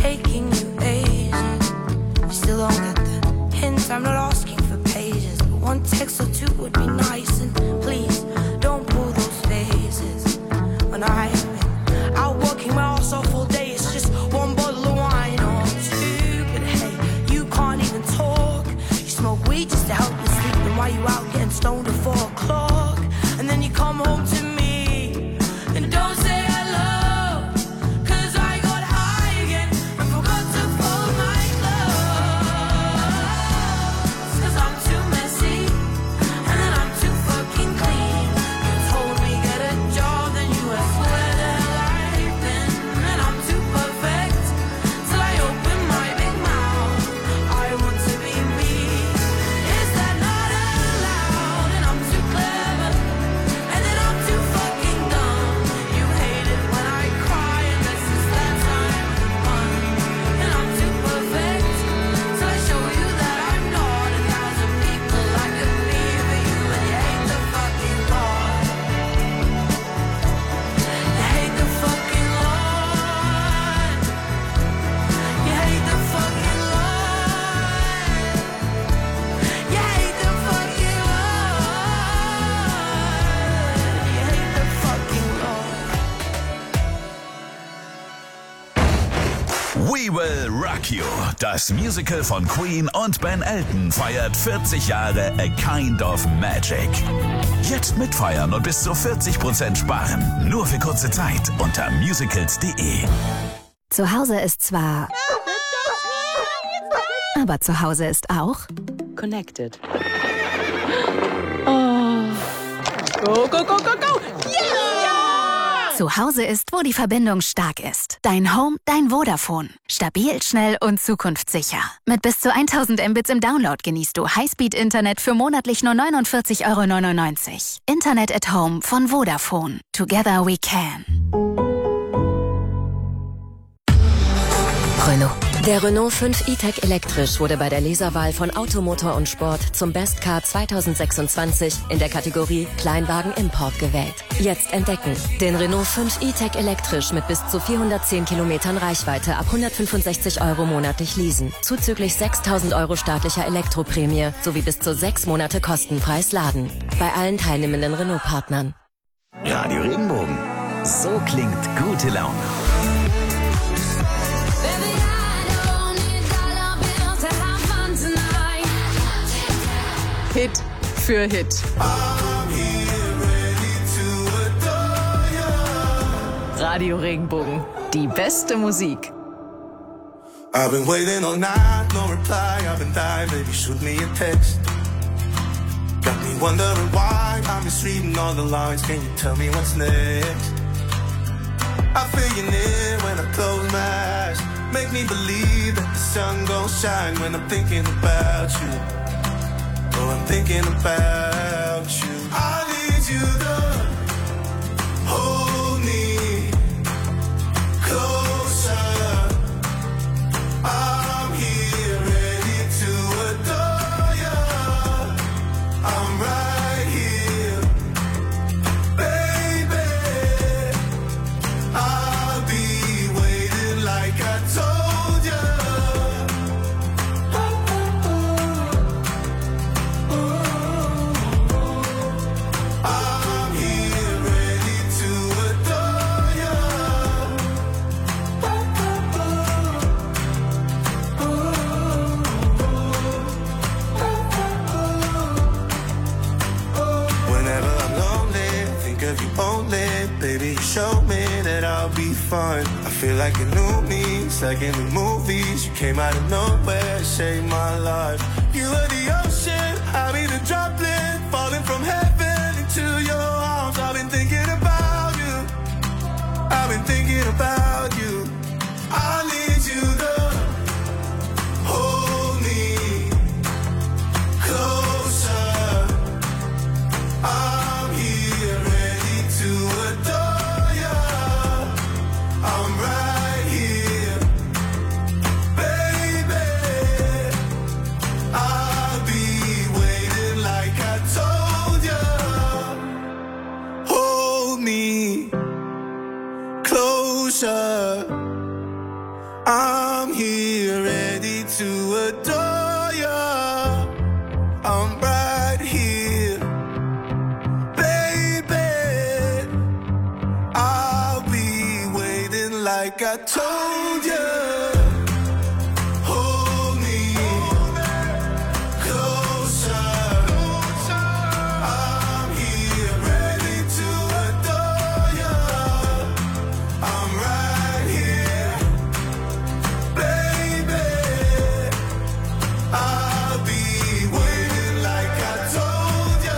taking you ages. You still don't get the hint, I'm not asking for pages, but one text or two would be nice. And please, don't pull those faces. When I've been out working my ass off all day, it's just one bottle of wine or two. But hey, you can't even talk. You smoke weed just to help you sleep, and while you out getting stoned at 4 o'clock, and then you come home to me and don't say hello, 'cause I got high again and forgot to fold my clothes. 'Cause I'm too messy and then I'm too fucking clean. You told me get a job, then you asked where the hell I've been, and I'm too perfect till I open my big mouth. I want to be me. Is that not allowed? And I'm too clever, and then I'm too fucking dumb. You hate it when I cry, and this is that time of the month. And I'm too perfect till I show you that I'm not. 1,000 people I could be for you, and you hate the fucking law. You hate the fucking law. You hate the fucking law. You hate the fucking law. You hate the fucking law. We Will Rock You. Das Musical von Queen und Ben Elton feiert 40 Jahre A Kind of Magic. Jetzt mitfeiern und bis zu 40% sparen. Nur für kurze Zeit unter musicals.de. Zu Hause ist zwar... Aber zu Hause ist auch... Connected. Oh. Go, go, go, go, go! Zu Hause ist, wo die Verbindung stark ist. Dein Home, dein Vodafone. Stabil, schnell und zukunftssicher. Mit bis zu 1000 Mbits im Download genießt du Highspeed-Internet für monatlich nur 49,99 €. Internet at Home von Vodafone. Together we can. Renault. Der Renault 5 E-Tech elektrisch wurde bei der Leserwahl von Automotor und Sport zum Best Car 2026 in der Kategorie Kleinwagen Import gewählt. Jetzt entdecken. Den Renault 5 E-Tech elektrisch mit bis zu 410 Kilometern Reichweite ab 165 € monatlich leasen. Zuzüglich 6.000 € staatlicher Elektroprämie sowie bis zu 6 Monate kostenfreies Laden. Bei allen teilnehmenden Renault-Partnern. Radio Regenbogen. So klingt gute Laune. Hit für Hit. Radio Regenbogen. Die beste Musik. I've been waiting all night, no reply. I've been dying, baby, shoot me a text. Got me wondering why I'm misreading all the lines. Can you tell me what's next? I feel you near when I close my eyes. Make me believe that the sun gon' shine when I'm thinking about you. Oh, I'm thinking about you. I need you to hold me closer. I'm here ready to adore you. I'm right here, baby. I'll be waiting like I told you. I'm here ready to adore you. Whenever I'm lonely, think of you only. Baby, you show me that I'll be fine. I feel like you knew me, it's like in the movies. You came out of nowhere, saved my life. You were the ocean, I'll be the droplet, falling from heaven into your arms. I've been thinking about you, I've been thinking about you. I need you to hold me closer. I'm here ready to adore you. I'm right here, baby. I'll be waiting like I told you. Hold me closer. I'm here ready to adore you. I'm right here, baby. I'll be waiting like I told you. Hold me closer. I'm here ready to adore you. I'm right here, baby. I'll be waiting like I told you.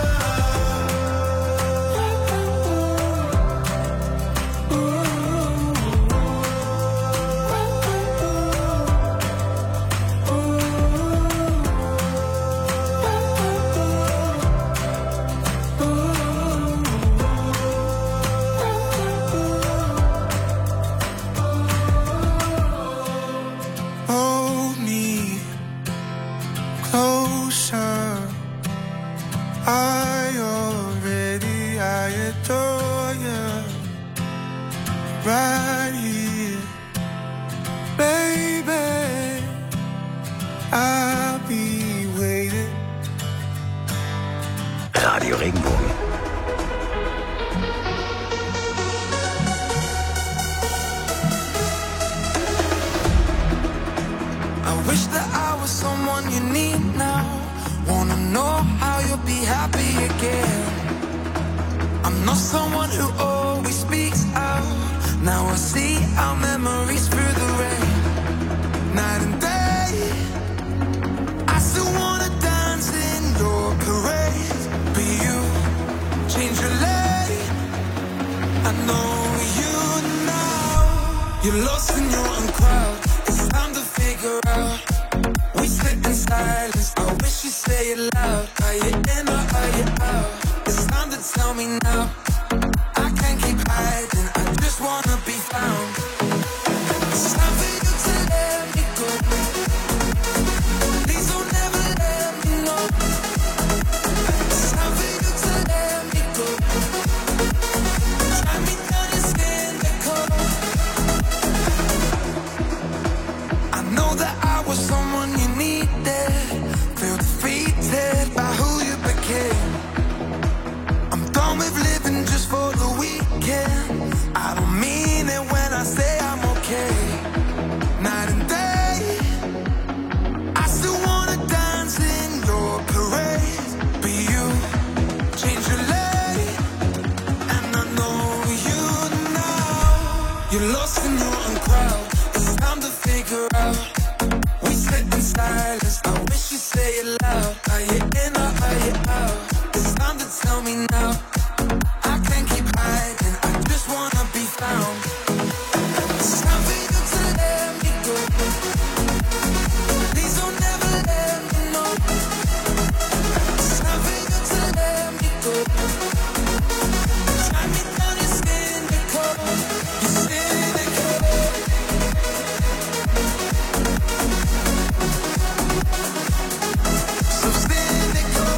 Hold me closer. I adore you. Right here, baby. I'll be waiting. Radio Regenbogen. I wish that I was someone you need now. Wanna know how you'll be happy again. I'm not someone who always speaks out. Now I see our memories through the rain. Night and day, I still wanna dance in your parade. But you change your lane. I know you now. You're lost in your own crowd. It's time to figure out. We sit in silence. I wish you say it loud. Are you in or are you out? It's time to tell me now. I can't keep hiding. I just wanna be found. It's time for you to let me go. Please don't ever let me know. It's time for you to let me go. Try me down and skin the cold. I know that I was someone you needed. Feel defeated by who you became. I'm done with living just for the weekend. I don't mean it when I say I'm okay. Night and day, I still wanna dance in your parade. But you change your lane, and I know you now. You're lost in your own crowd. It's time to figure out. We sit in silence. I wish you say it loud. Are you in or are you out? It's time to tell me now. I can't keep hiding. I just wanna be found. It's time for you to let me go. Please don't ever let me know. It's time for you to let me go. Try me down, you're cynical. You're cynical. So cynical.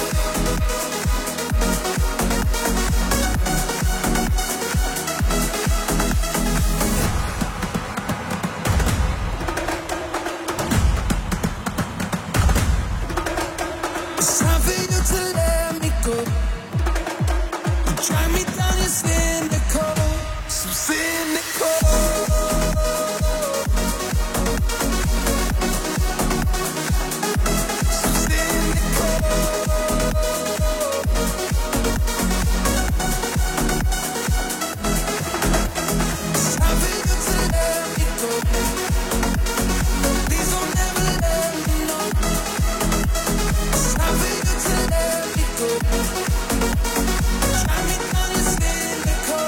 It's time for you to let me go. You try me down, you're cynical. So cynical. So cynical. It's time for you to let me go. Please don't ever let me know. It's time for you to let me go. Try me down, you're cynical.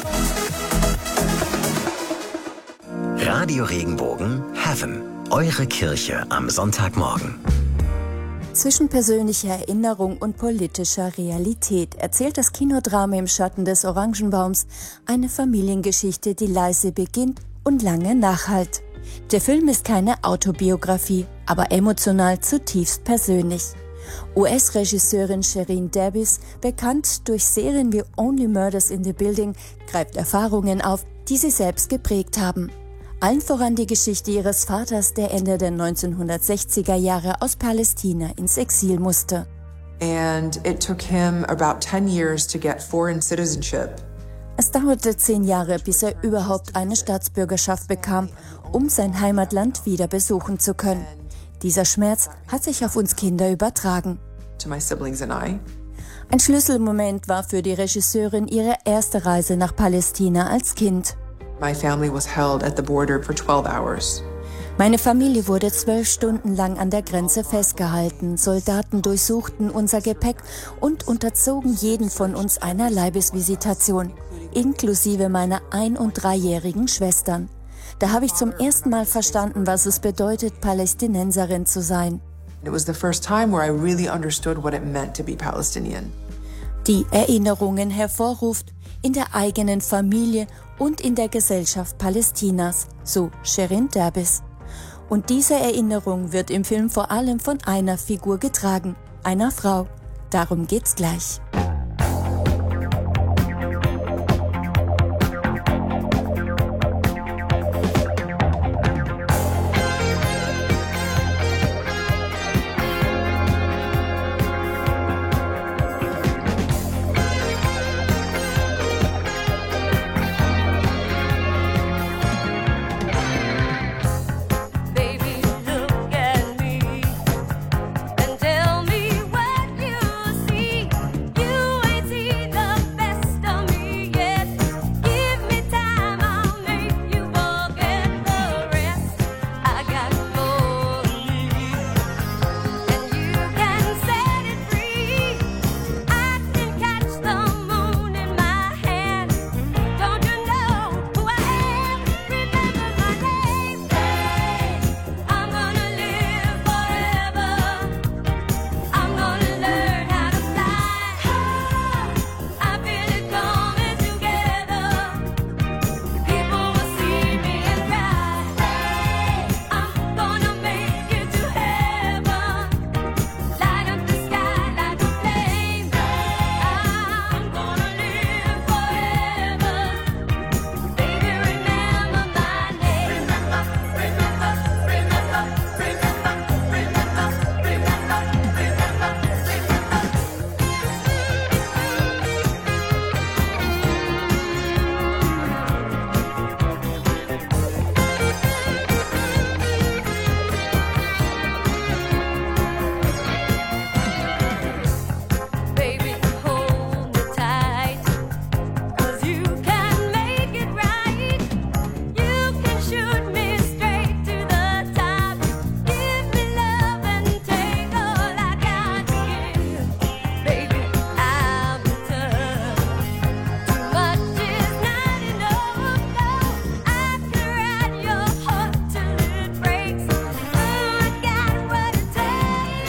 Radio Regenbogen Heaven. Eure Kirche am Sonntagmorgen. Zwischen persönlicher Erinnerung und politischer Realität erzählt das Kinodrama Im Schatten des Orangenbaums eine Familiengeschichte, die leise beginnt und lange nachhallt. Der Film ist keine Autobiografie, aber emotional zutiefst persönlich. US-Regisseurin Shereen Davis, bekannt durch Serien wie Only Murders in the Building, greift Erfahrungen auf, die sie selbst geprägt haben. Allen voran die Geschichte ihres Vaters, der Ende der 1960er Jahre aus Palästina ins Exil musste. And it took him about 10 years to get foreign citizenship. Es dauerte 10 Jahre, bis er überhaupt eine Staatsbürgerschaft bekam, um sein Heimatland wieder besuchen zu können. Dieser Schmerz hat sich auf uns Kinder übertragen. To my siblings and I. Ein Schlüsselmoment war für die Regisseurin ihre erste Reise nach Palästina als Kind. My family was held at the border for 12 hours. Meine Familie wurde 12 Stunden lang an der Grenze festgehalten. Soldaten durchsuchten unser Gepäck und unterzogen jeden von uns einer Leibesvisitation, inklusive meiner 1- und 3-jährigen Schwestern. Da habe ich zum ersten Mal verstanden, was es bedeutet, Palästinenserin zu sein. It was the first time where I really understood what it meant to be Palestinian. Die Erinnerungen hervorruft in der eigenen Familie und in der Gesellschaft Palästinas, so Shirin Derbis. Und diese Erinnerung wird im Film vor allem von einer Figur getragen, einer Frau. Darum geht's gleich. Baby, look at me and tell me what you see. You ain't seen the best of me yet. Give me time, I'll make you forget the rest. I got more of me, and you can set it free. I can catch the moon in my hand. Don't you know who I am? Remember my name. I'm gonna live forever. I'm gonna learn how to fly. I feel it coming together. People will see me and cry. I'm gonna make it to heaven. Light up the sky like a flame. I'm gonna live forever. Baby, remember my name. Baby, hold me tight, 'cause you can make it right. You can shoot me straight to the top. Give me love and take all I got to give. Baby, I'll be tough. Too much is not enough. No, I can ride your heart till it breaks. I got what it takes.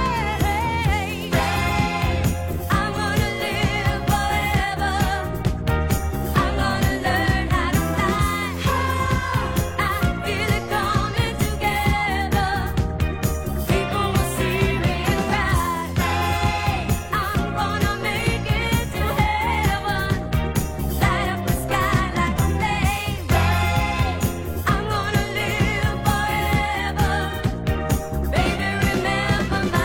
I'm gonna live forever. I'm gonna learn how to fly. I feel it coming together. People will see me and cry. I'm gonna make it to heaven. Light up the sky like a flame. I'm gonna live forever. Baby, remember my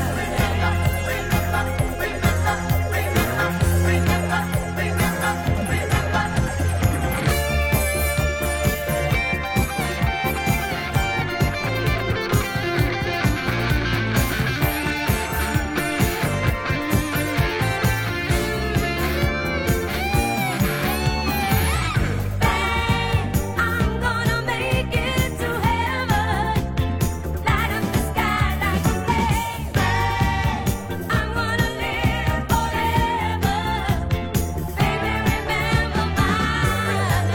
I'm gonna make it to heaven. Light up the sky like a flame. I'm gonna live forever. Baby, remember my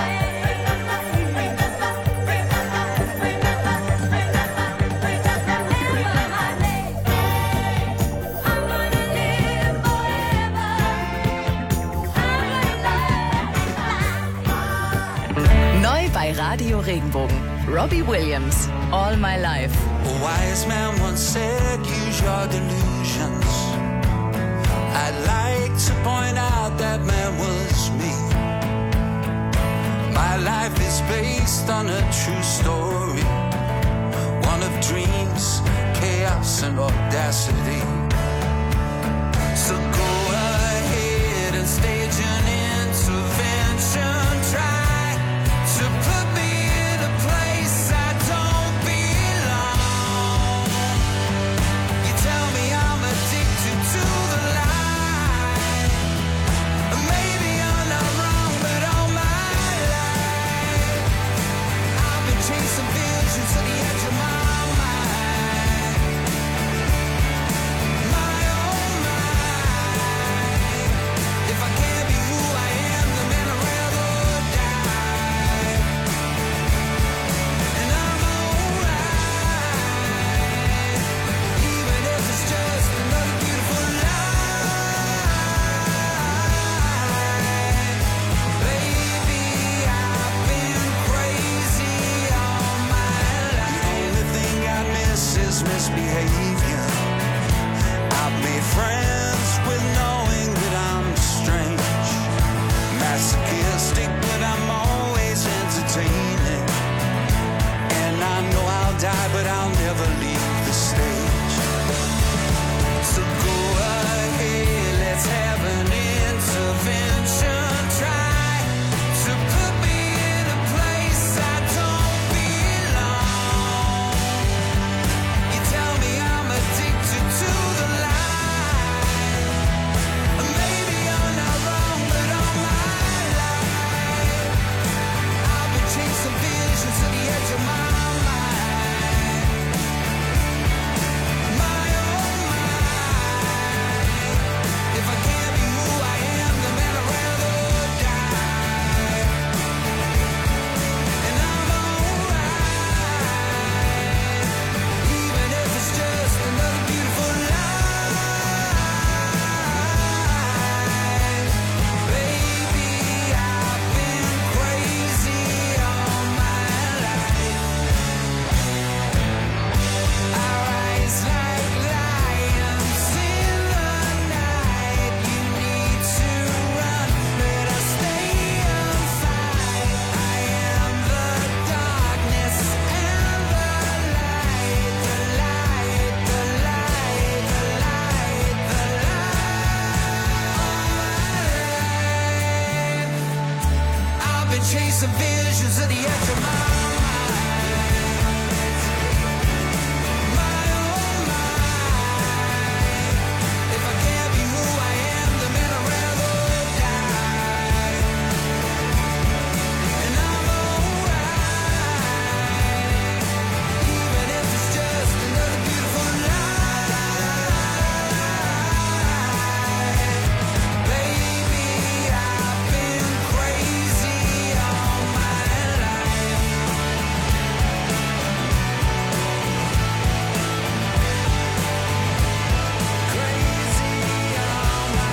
Neu bei Radio Regenbogen. Robbie Williams, All My Life. A wise man once said, use your delusions. I'd like to point out that man was me. My life is based on a true story, one of dreams, chaos and audacity. So go ahead and stage an intervention. Try to put me in a place I don't belong. You tell me I'm addicted to the lie. Maybe I'm not wrong, but all my life I've been chasing visions to the edge of my mind. My oh my, if I can't be who I am, then man I'd rather die. And I'm alright, even if it's just another beautiful lie. Baby, I've been crazy all my life. The only thing I miss is misbehavior. I've made friends with knowing that I'm strange, masochistic, but I'm always entertaining. And I know I'll die, but I'll never leave the stage. So go ahead, let's have an intervention. Try to put me in a place I don't belong. You tell me I'm addicted to the lie. Maybe I'm not wrong, but all my life I've been chasing visions to the edge of my mind. My oh my, if I can't be who I am, then man I'd rather die. And I'm alright, even if it's just another beautiful lie. Baby, I've been crazy all my life. I rise like lions in the night. You need to run, but I stay and fight. I am the darkness and the light, the light, the light, the light, the light. I've been chasing visions at the edge of my mind. My oh my, if I can't be who I am, then man I'd rather die. And I'm alright, even if it's just another beautiful lie. Baby, I've been crazy all my life. Crazy all my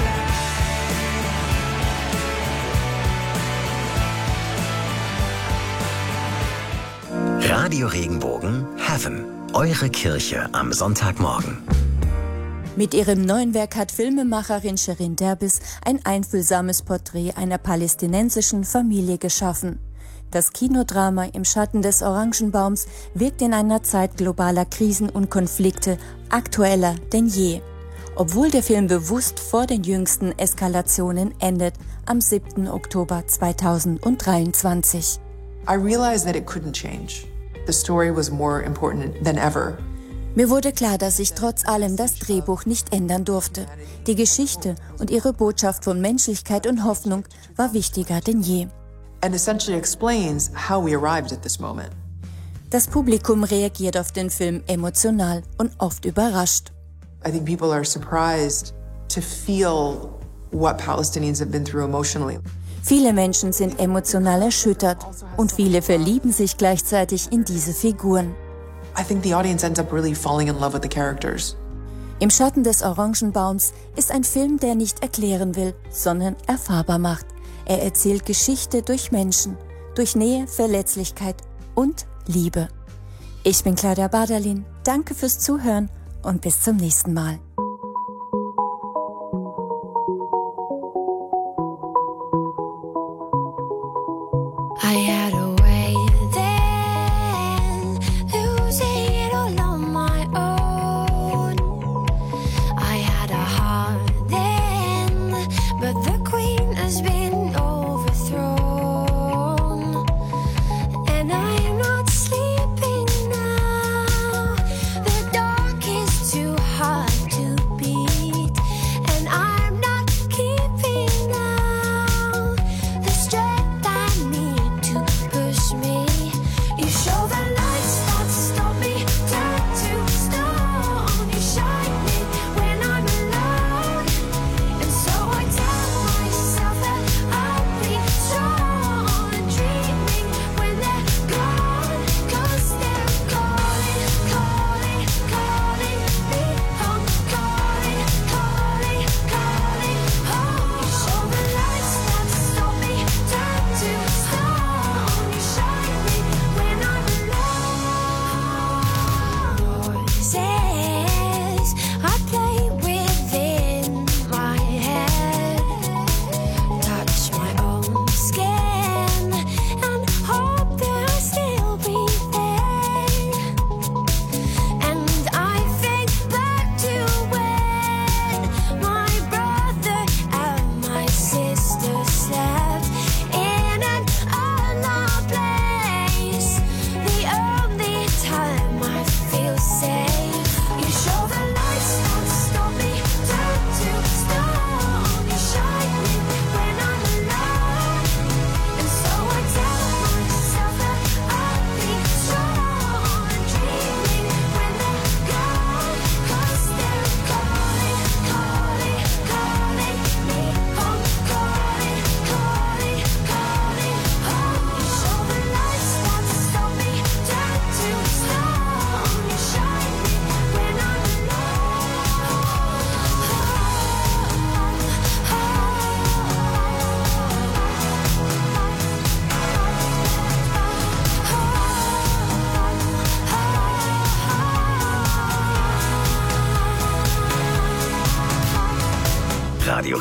Radio Regenbogen Heaven. Eure Kirche am Sonntagmorgen. Mit ihrem neuen Werk hat Filmemacherin Shirin Derbis ein einfühlsames Porträt einer palästinensischen Familie geschaffen. Das Kinodrama Im Schatten des Orangenbaums wirkt in einer Zeit globaler Krisen und Konflikte aktueller denn je. Obwohl der Film bewusst vor den jüngsten Eskalationen endet, am 7. Oktober 2023. I realized that it couldn't change. The story was more important than ever. Mir wurde klar, dass ich trotz allem das Drehbuch nicht ändern durfte. Die Geschichte und ihre Botschaft von Menschlichkeit und Hoffnung war wichtiger denn je. And essentially explains how we arrived at this moment. Das Publikum reagiert auf den Film emotional und oft überrascht. I think people are surprised to feel what Palestinians have been through emotionally. Viele Menschen sind emotional erschüttert und viele verlieben sich gleichzeitig in diese Figuren. I think the audience ends up really falling in love with the characters. Im Schatten des Orangenbaums ist ein Film, der nicht erklären will, sondern erfahrbar macht. Er erzählt Geschichte durch Menschen, durch Nähe, Verletzlichkeit und Liebe. Ich bin Claudia Baderlin, danke fürs Zuhören und bis zum nächsten Mal.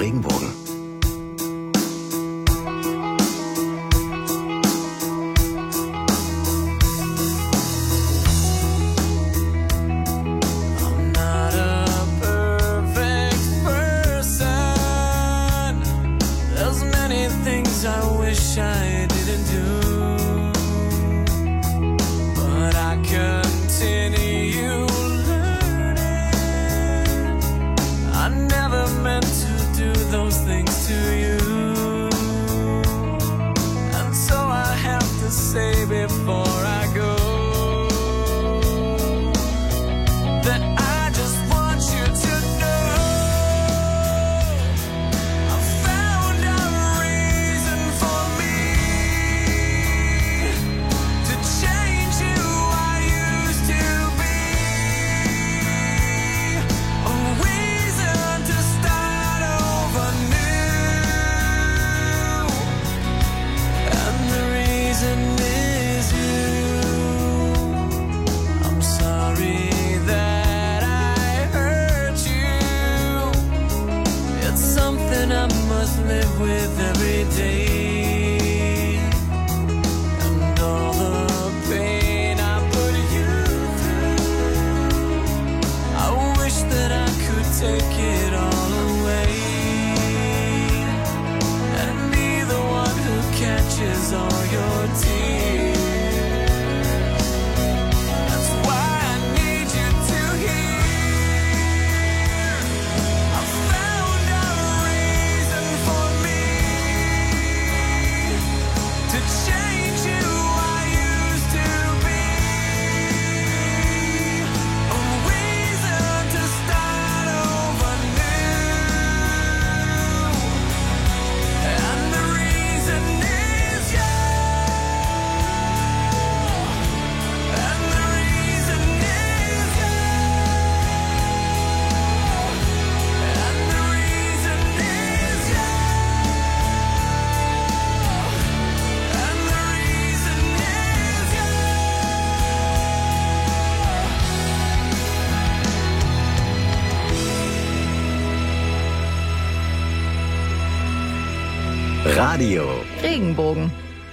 Regenbogen. I'm not a perfect person. There's many things I wish I didn't do, but I continue learning. I never meant to do those things to you, and so I have to say before I go that I just want you to know I found a reason for me to change who I used to be, a reason to start over new, and the reason is you. I'm sorry that I hurt you. It's something I must live with every day. And all the pain I put you through, I wish that I could take it all away and be the one who catches all your tears. That's why I need you to hear I found a reason for me to change who I used to be, a reason to start over new, and the reason is you, and the reason is you, and the reason is you, and the reason is you. Radio. Regenbogen.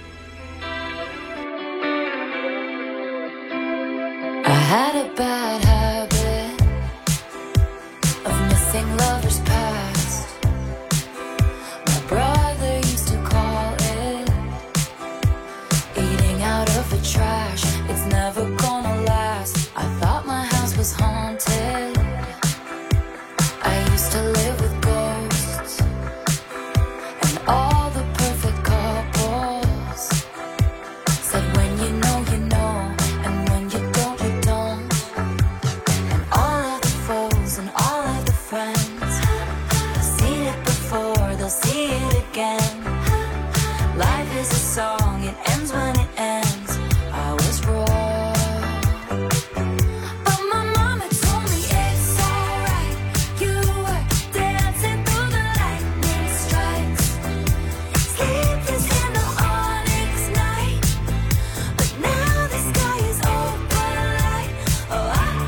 I had a bad habit of missing lovers past. My brother used to call it eating out of the trash. It's never gonna last. I thought my house was haunted. I used to live with ghosts and all the perfect couples said when you know, and when you don't, you don't. And all of the foes and all of the friends have seen it before, they'll see it again. Life is a song, it ends when it ends. I was wrong, but my mama told me it's alright. You were dancing through the lightning strikes, sleepless in the onyx night. But now the sky is open light. Oh,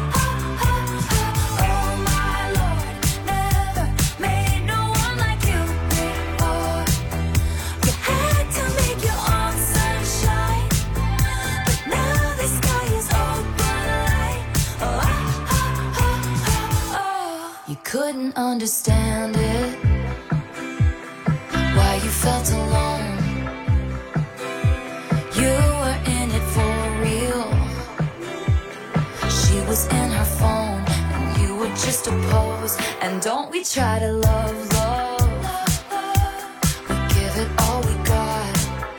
oh my Lord, never made no one like you before. You had to make your own sunshine, but now the sky is open light. Oh, you couldn't understand it, why you felt alone. You were in it for real. She was in her phone, and you were just a pose. And don't we try to love, we give it all we got.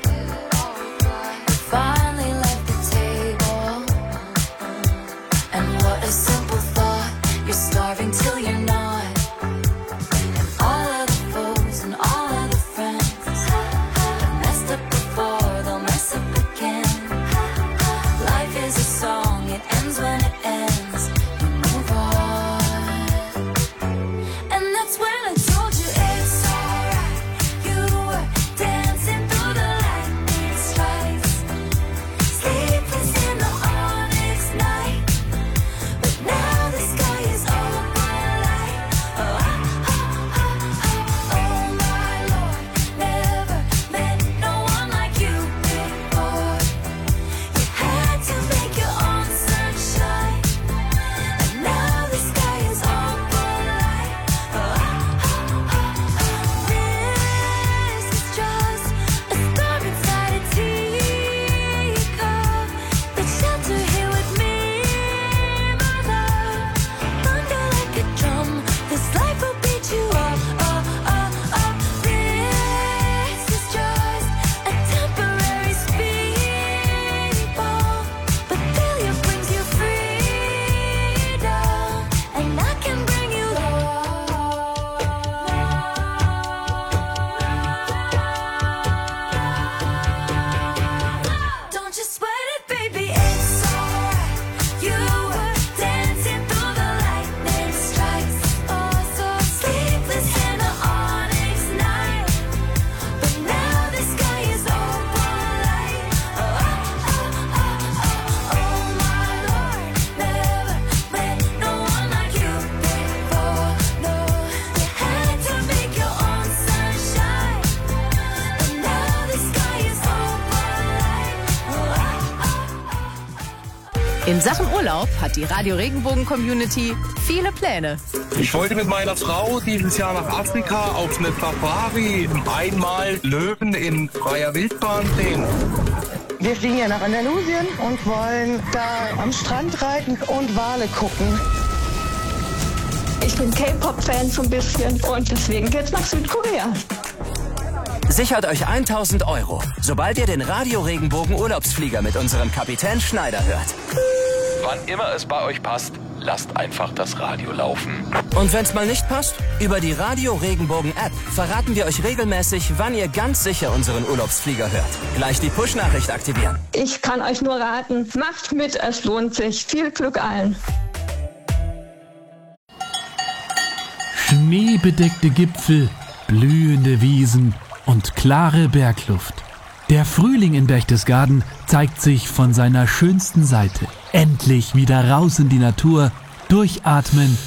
We finally left the table, and what a simple thought. You're starving till you're not. And all of the foes and all of the friends have messed up before, they'll mess up again. Life is a song, it ends when it ends. You move on, and that's when I baby, it's alright. You were dancing through the lightning strikes. Oh, so sleepless in the onyx night. But now the sky is opalite. Oh, oh, oh, oh, oh, oh, my Lord. Never met no one like you before. No, you had to make your own sunshine. But now the sky is opalite. Oh, oh, oh. In Sachen Urlaub hat die Radio Regenbogen Community viele Pläne. Ich wollte mit meiner Frau dieses Jahr nach Afrika auf eine Safari, einmal Löwen in freier Wildbahn sehen. Wir fliegen ja nach Andalusien und wollen da am Strand reiten und Wale gucken. Ich bin K-Pop-Fan so ein bisschen und deswegen geht's nach Südkorea. Sichert euch 1.000 €, sobald ihr den Radio Regenbogen Urlaubsflieger mit unserem Kapitän Schneider hört. Wann immer es bei euch passt, lasst einfach das Radio laufen. Und wenn's mal nicht passt, über die Radio Regenbogen App verraten wir euch regelmäßig, wann ihr ganz sicher unseren Urlaubsflieger hört. Gleich die Push-Nachricht aktivieren. Ich kann euch nur raten, macht mit, es lohnt sich. Viel Glück allen. Schneebedeckte Gipfel, blühende Wiesen und klare Bergluft. Der Frühling in Berchtesgaden zeigt sich von seiner schönsten Seite. Endlich wieder raus in die Natur, durchatmen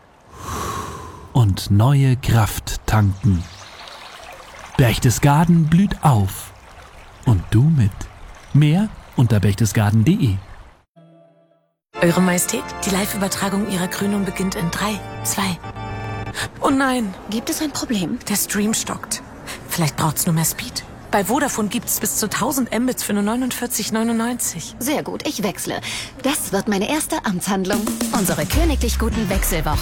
und neue Kraft tanken. Berchtesgaden blüht auf. Und du mit. Mehr unter berchtesgaden.de. Eure Majestät, die Live-Übertragung Ihrer Krönung beginnt in 3, 2. Oh nein. Gibt es ein Problem? Der Stream stockt. Vielleicht braucht's nur mehr Speed. Bei Vodafone gibt's bis zu 1000 Mbits für nur 49,99. Sehr gut, ich wechsle. Das wird meine erste Amtshandlung. Unsere königlich guten Wechselwochen.